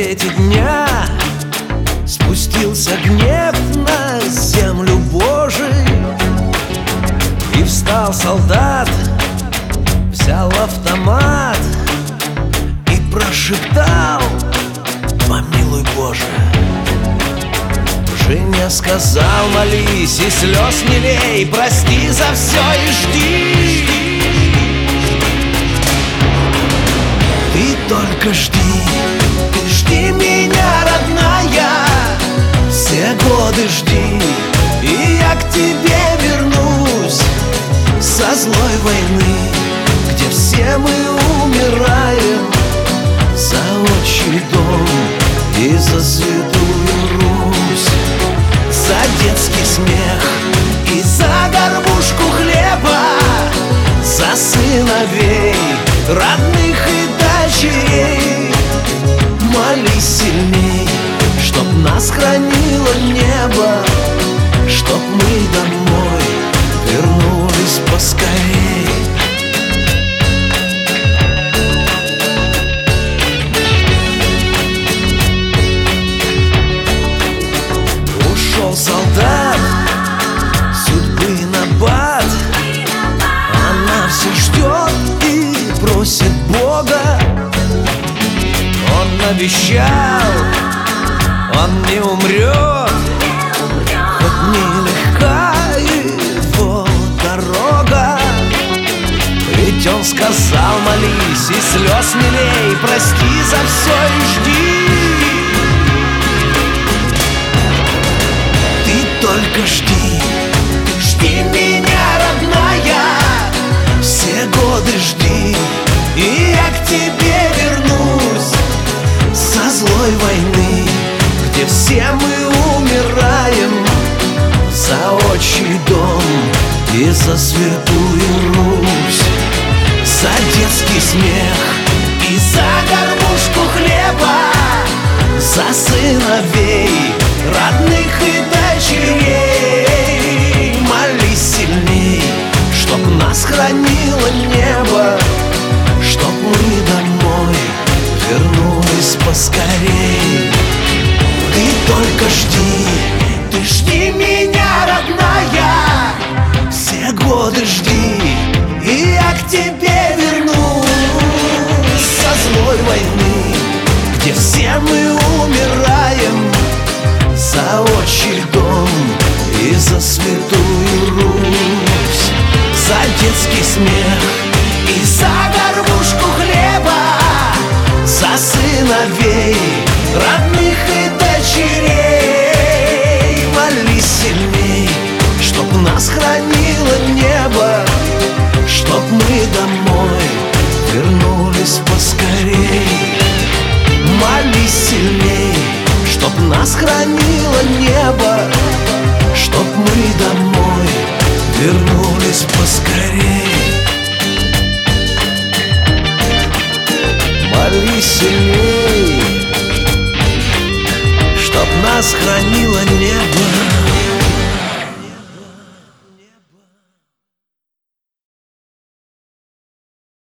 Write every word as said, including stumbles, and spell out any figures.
свете дня спустился гнев на землю Божию, и встал солдат, взял автомат и прошептал: помилуй, Боже. Женя сказал: молись и слез не лей, прости за все и жди. Ты только жди, ты жди меня, родная, все годы жди, и я к тебе вернусь со злой войны, где все мы умираем за отчий дом и за святую Русь, за детский смех и за горбушку хлеба, за сыновей, родных и дочерей. Молись сильней, чтоб нас хранило небо, чтоб мы домой вернулись поскорей. Ушел солдат, судьбы набат, она все ждет и просит Бога. Он обещал, он не умрет, хоть нелегка его дорога. Ведь он сказал: молись и слез не лей, прости за все и жди. Ты только жди, жди меня, родная, все годы жди, и я к тебе вернусь со злой войны, где все мы умираем за отчий дом и за святую Русь, за детский смех и за горбушку хлеба, за сыновей, родных и дочерей. Молись сильней, чтоб нас хранило небо, чтоб мы домой вернулись поскорей. Ты только жди, ты жди меня, родная, все годы жди, и я к тебе вернусь со злой войны, где все мы умираем за отчий дом и за святую Русь, за детский смех и за горбушку хлеба, за сыновей, родных и дочерей. Молись сильней, чтоб нас хранило небо, чтоб мы домой вернулись поскорей. Молись сильней, чтоб нас хранило небо, чтоб мы домой вернулись поскорей. Молись сильней, чтоб нас хранило небо.